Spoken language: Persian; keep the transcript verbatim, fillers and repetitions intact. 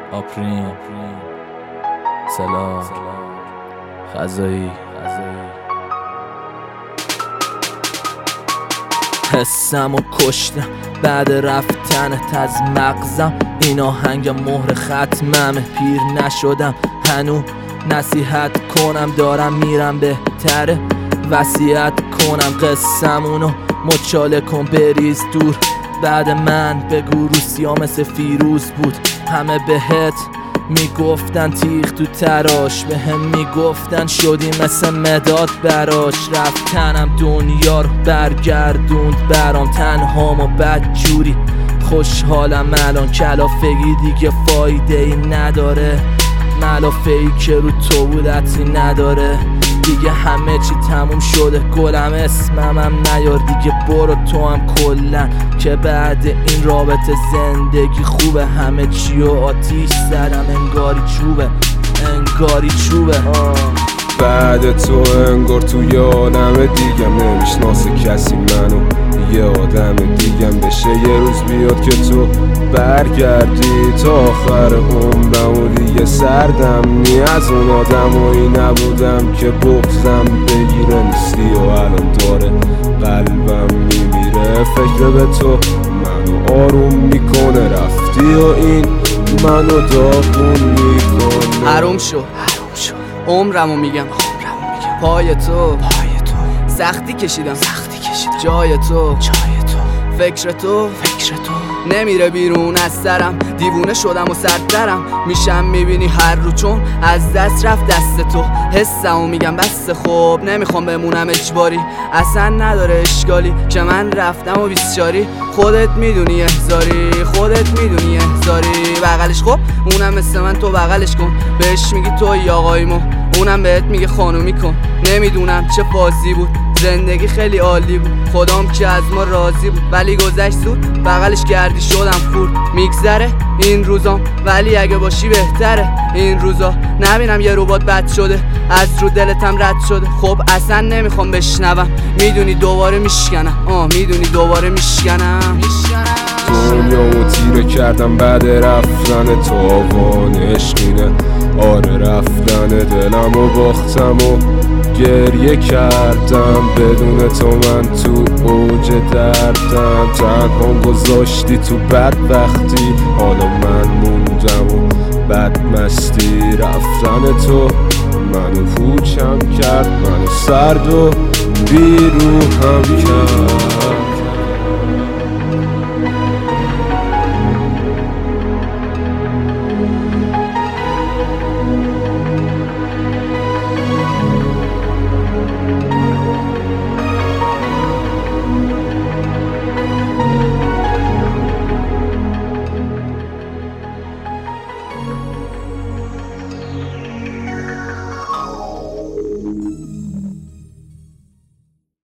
آپرین سلا خزایی حسم و کشتم بعد رفتنت از مغزم. این آهنگ مهر ختممه، پیر نشدم هنو نصیحت کنم، دارم میرم بهتره وصیت کنم. قصمونو مچاله کن بریز دور، بعد من بگو روسیا مثل فیروز بود. همه بهت میگفتن تیغ تو تراش، به هم میگفتن شدی مثل مداد براش. رفتنم دنیا رو برگردوند برام، تنهام و بدجوری خوشحالم الان. کلافگی دیگه فایده ای نداره، ملافه ای که رو تو بودتی نداره دیگه. همه چی تموم شده گلم، اسممم نیار دیگه. برو تو هم کلن که بعد این رابطه زندگی خوبه. همه چی و آتیش زدم انگاری چوبه، انگاری چوبه. بعد تو انگار توی عالم دیگم نمیشناسه کسی منو، یه آدم دیگم بشه. یه روز بیاد که تو برگردی تا آخر عمرم و دیگه سردم نی از اون آدمایی نبودم که بغضم بگیره. نیستی و الان داره قلبم میمیره، فکر به تو منو آروم میکنه. رفتی و این منو داغون میکنه. حروم شو حروم شو عمرمو میگم عمرمو میگم پای تو پای تو سختی کشیدم سختی کشیدم جای تو جای تو فکر تو فکر تو نمیره بیرون از سرم. دیوونه شدم و سردرم میشم میبینی هر رو، چون از دست رفت دست تو. حسمو میگم بس خوب نمیخوام بمونم اجباری، اصلا نداره اشکالی که من رفتم و بیسچاری. خودت میدونی احزاری خودت میدونی احزاری. بغلش خب اونم مثل من تو بغلش کن، بهش میگی توی آقایمو اونم بهت میگه خانومی کن. نمیدونم چه فازی بود، زندگی خیلی عالی بود، خدام که از ما راضی بود. ولی گذشت زود بغلش کردی شدم خورد. میگذره این روزام ولی اگه باشی بهتره این روزا. نبینم یه ربات بد شده از رو دلتم رد شده. خب اصلا نمیخوام بشنوم، میدونی دوباره میشکنم. آه میدونی دوباره میشکنم دنیامو تیره کردم بعد رفتن تو. آوان عشقینه آره رفتن دلمو باختم و گریه کردم. بدون تو من تو اوج دردم، تنهام گذاشتی تو بدبختی. حالا من موندم و بدمستی. رفتن تو منو پوچم کرد، منو سرد و بیروحم کرد.